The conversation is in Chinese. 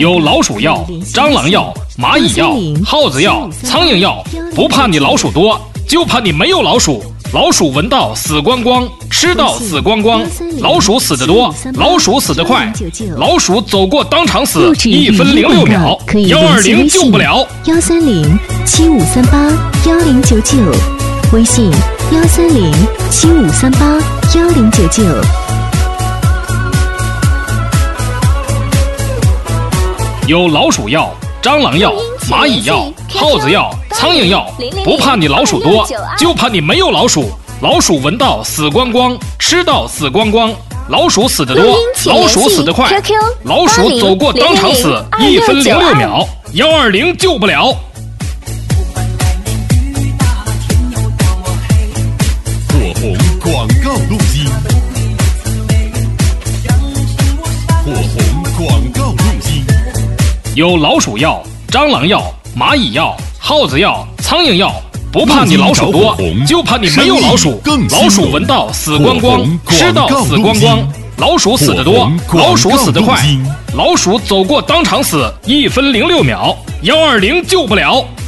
有老鼠药、蟑螂药、蚂蚁药、耗子药、苍蝇药，不怕你老鼠多，就怕你没有老鼠。老鼠闻到死光光，吃到死光光。老鼠死得多，老鼠死得快。老鼠走过当场死，1分06秒。120救不了。 13075381099，微信13075381099。 有老鼠药、蟑螂药、蚂蚁药、耗子药、苍蝇药，不怕你老鼠多，就怕你没有老鼠。老鼠闻到死光光，吃到死光光。老鼠死得多，老鼠死得快。老鼠走过当场死，1分06秒。120救不了。 火红广告录音。火红广告录音。 有老鼠药、蟑螂药、蚂蚁药、耗子药、苍蝇药，不怕你老鼠多，就怕你没有老鼠。老鼠闻到死光光，吃到死光光。老鼠死得多，老鼠死得快。老鼠走过当场死，1分06秒。120救不了。